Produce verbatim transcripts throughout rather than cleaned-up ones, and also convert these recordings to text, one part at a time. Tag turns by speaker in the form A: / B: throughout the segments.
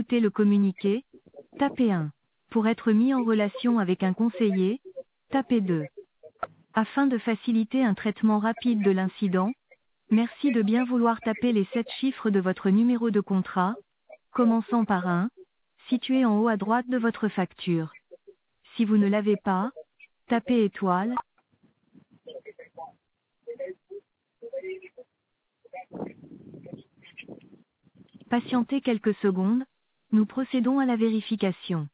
A: écouter le communiqué, tapez un. Pour être mis en relation avec un conseiller, tapez deux. Afin de faciliter un traitement rapide de l'incident, merci de bien vouloir taper les sept chiffres de votre numéro de contrat, commençant par un, situé en haut à droite de votre facture. Si vous ne l'avez pas, tapez étoile. Patientez quelques secondes, nous procédons à la vérification.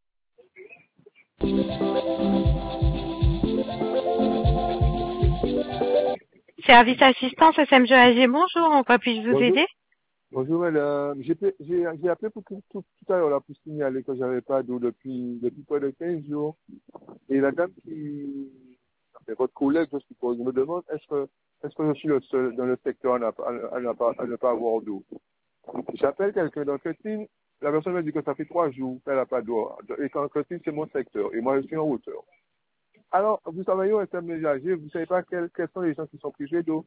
B: Service assistance S M G A G, bonjour, en quoi puis-je vous
C: Bonjour.
B: aider?
C: Bonjour madame, j'ai pe- j'ai j'ai appelé pour tout, tout, tout à l'heure là, pour signaler que j'avais pas d'eau depuis, depuis près de quinze jours. Et la dame qui, enfin, votre collègue je suppose, me demande est-ce que est-ce que je suis le seul dans le secteur à, n'a pas- à, ne pas, à ne pas avoir d'eau. J'appelle quelqu'un dans Cretine, la personne me dit que ça fait trois jours qu'elle n'a pas d'eau. Et qu'en Cretine c'est mon secteur et moi je suis en hauteur. Alors, vous travaillez au S M G A G, vous ne savez pas quels, quels sont les gens qui sont privés d'eau.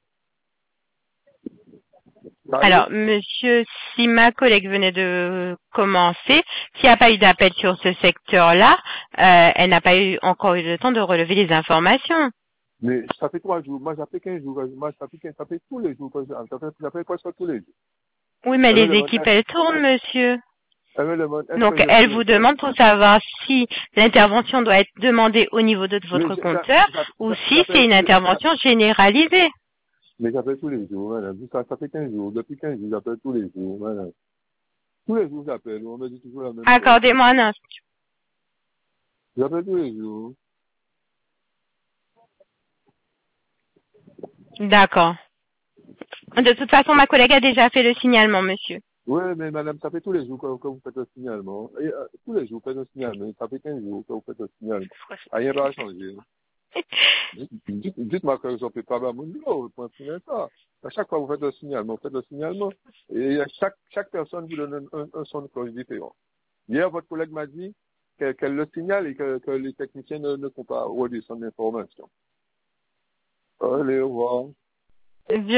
B: Alors, monsieur, si ma collègue venait de commencer, s'il n'y a pas eu d'appel sur ce secteur-là, euh, elle n'a pas eu encore eu le temps de relever les informations.
C: Mais ça fait trois jours. Moi, ça fait quinze jours. Moi, ça fait, quinze, ça fait tous les jours. que Ça ça fait, ça fait presque tous les jours.
B: Oui, mais
C: Elle me
B: les
C: demande,
B: équipes, elles tournent, monsieur.
C: elle me demande, est-ce
B: Donc,
C: que je
B: elle
C: suis
B: vous
C: le seul?
B: demande pour savoir si l'intervention doit être demandée au niveau de
C: Mais
B: votre
C: j'a-
B: compteur
C: j'a-
B: ou
C: j'a-
B: si c'est
C: j'appelle
B: une
C: tous les,
B: intervention généralisée.
C: mais j'appelle tous les jours, madame. Ça, ça fait quinze jours. Depuis quinze jours, j'appelle tous les jours, madame. Tous les jours, j'appelle. On me dit toujours la même chose.
B: Accordez-moi un instant.
C: J'appelle tous les jours.
B: D'accord. De toute façon, ma collègue a déjà fait le signalement, monsieur.
C: Oui, mais madame, ça fait tous les jours que, que vous faites un signalement. Et, euh, tous les jours, vous faites un signalement. Ça fait quinze jours que vous faites un signalement. Rien ne va changer. Dites- Dites-moi que je ne peux pas mon numéro, point final ça. À chaque fois que vous faites un signalement, vous faites un signalement. Et à chaque, chaque personne vous donne un, un, un son de cloche différent. Hier, votre collègue m'a dit qu'elle qu'elle le signale et que, que les techniciens ne, ne font pas redescendre l'information. Allez, au revoir.